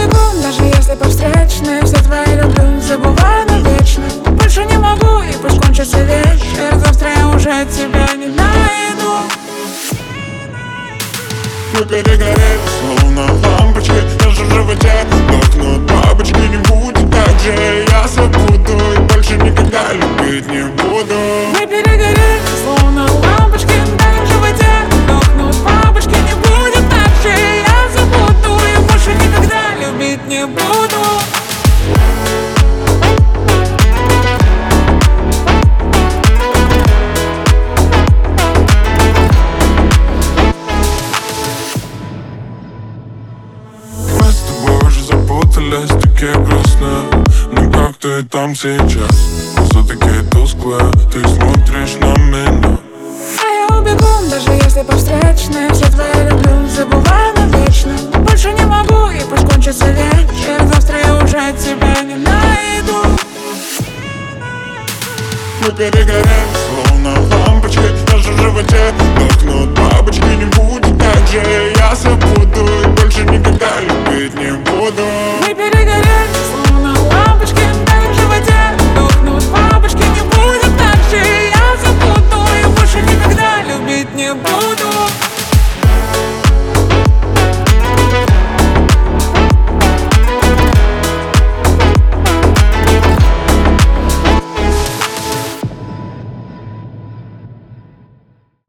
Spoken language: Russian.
убегу, даже если по встречной. Все твои люблю, забываю навечно. Больше не могу, и пусть кончится вечер. Завтра я уже тебя не найду. Мы перегорели, словно лампочки. Даже в животе дохнут бабочки. Не будет так же, я забуду и больше никогда любить не буду. Мы перегорели, словно лампочки. Даже в животе дохнут бабочки. Не будет так же, я забуду и больше никогда любить не буду. Такие грустные, но как ты там сейчас? Глаза такие тусклые, ты смотришь на меня. А я убегу, даже если по встречной. Все твои люблю, забываю навечно. Больше не могу, и пусть кончится вечер. Завтра я уже тебя не найду. Мы перегорели, словно лампочки. Даже в животе дохнут бабочки. Не будет так же, я забуду и больше никогда любить не